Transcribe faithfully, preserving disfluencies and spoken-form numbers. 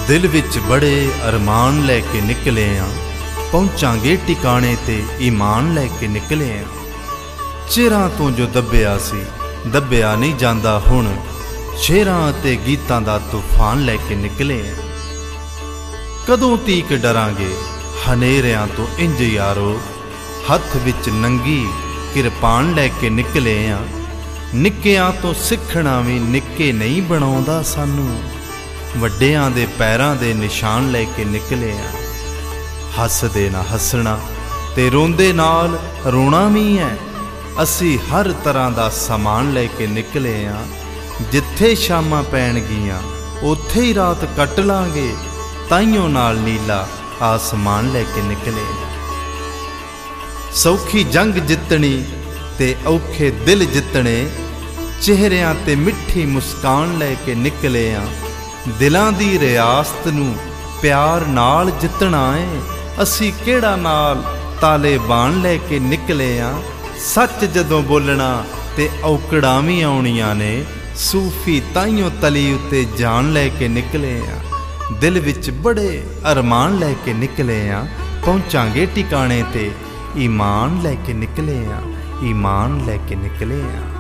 दिल विच बड़े अरमान लैके निकले आ, पहुँचांगे टिकाणे ते ईमान लैके निकले आ। चिरां तो जो दबिया सी दबिया नहीं जांदा हुण, शेरां ते गीतां दा तूफान लैके निकले आ। कदों तीक डरांगे हनेरियां तो इंज यारो, हथ विच नंगी किरपान लैके निकले आ। निक्कियां तो सिखना भी निक्के नहीं बनाउंदा सानू, वड्डियां दे पैरां दे निशान लैके निकले आ। हसदे ना हसना ते रोंदे नाल रोना भी है, असी हर तरह दा समान लैके निकले आ। जिथे शामां पैणगियां उत्थे ही रात कट लांगे, ताइयों नाल नीला आसमान लैके निकले आ। सौखी जंग जितनी ते औखे दिल जितने, चेहरियां ते मिठी मुस्कान लैके निकले आ। दिलां दी रियासत नूं प्यार नाल जितना है, असी केड़ा नाल तालेबान लैके निकले आ। सच जदों बोलना ते औकड़ां भी आउणियां ने, सूफी ताइयों तली उत्ते जान लैके निकले आ। दिल विच बड़े अरमान लैके निकले आ, पहुँचांगे टिकाणे ते ईमान लैके निकले आ, ईमान लैके निकले आ।